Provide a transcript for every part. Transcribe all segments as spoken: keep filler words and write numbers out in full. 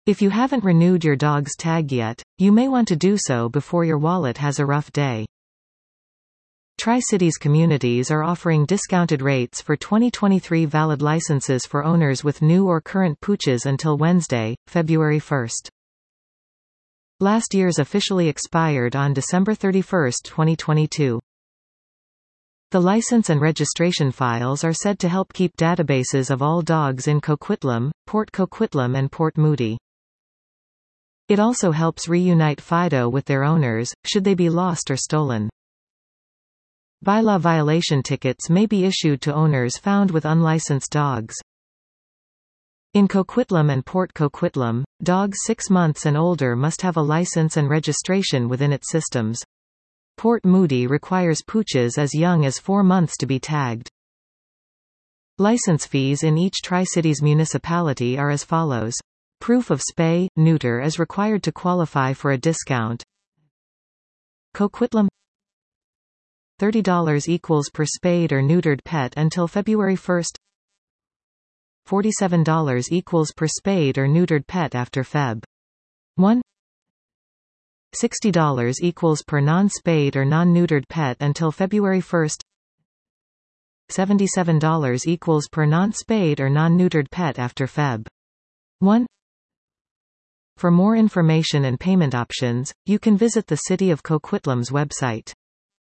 If you haven't renewed your dog's tag yet, you may want to do so before your wallet has a rough day. Tri-Cities communities are offering discounted rates for twenty twenty-three valid licenses for owners with new or current pooches until Wednesday, February first. Last year's officially expired on December thirty-first, twenty twenty-two. The license and registration files are said to help keep databases of all dogs in Coquitlam, Port Coquitlam and Port Moody. It also helps reunite Fido with their owners, should they be lost or stolen. Bylaw violation tickets may be issued to owners found with unlicensed dogs. In Coquitlam and Port Coquitlam, dogs six months and older must have a license and registration within its systems. Port Moody requires pooches as young as four months to be tagged. License fees in each Tri-Cities municipality are as follows. Proof of spay, neuter is required to qualify for a discount. Coquitlam thirty dollars equals per spayed or neutered pet until February first. forty-seven dollars equals per spayed or neutered pet after February first. sixty dollars equals per non-spayed or non-neutered pet until February first. seventy-seven dollars equals per non-spayed or non-neutered pet after February first. For more information and payment options, you can visit the City of Coquitlam's website.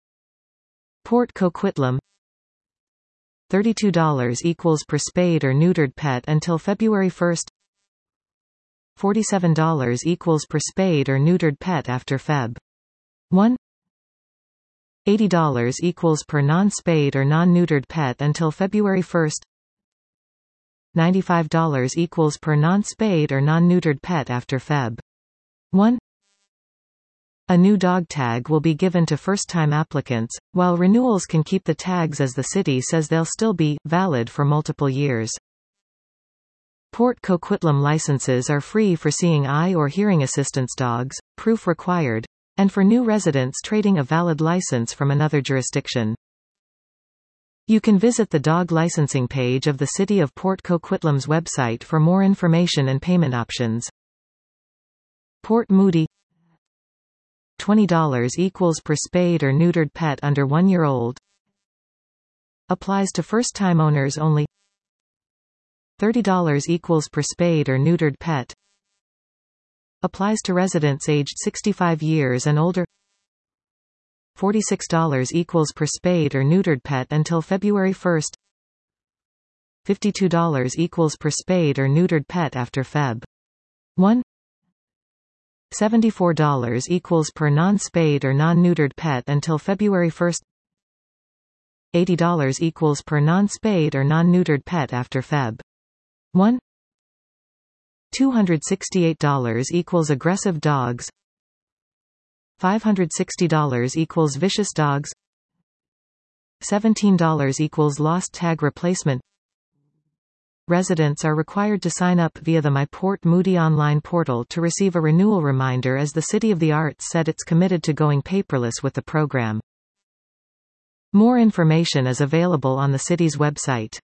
Port Coquitlam thirty-two dollars equals per spayed or neutered pet until February first. forty-seven dollars equals per spayed or neutered pet after February first. eighty dollars equals per non-spayed or non-neutered pet until February first. ninety-five dollars equals per non-spayed or non-neutered pet after February first. A new dog tag will be given to first-time applicants, while renewals can keep the tags as the city says they'll still be valid for multiple years. Port Coquitlam licenses are free for seeing eye or hearing assistance dogs, proof required, and for new residents trading a valid license from another jurisdiction. You can visit the dog licensing page of the City of Port Coquitlam's website for more information and payment options. Port Moody twenty dollars equals per spayed or neutered pet under one year old. Applies to first-time owners only. thirty dollars equals per spayed or neutered pet. Applies to residents aged sixty-five years and older. forty-six dollars equals per spayed or neutered pet until February first. fifty-two dollars equals per spayed or neutered pet after February first. seventy-four dollars equals per non-spayed or non-neutered pet until February first. eighty dollars equals per non-spayed or non-neutered pet after February first. two hundred sixty-eight dollars equals aggressive dogs. five hundred sixty dollars equals vicious dogs. seventeen dollars equals lost tag replacement. Residents are required to sign up via the My Port Moody online portal to receive a renewal reminder, as the City of the Arts said it's committed to going paperless with the program. More information is available on the city's website.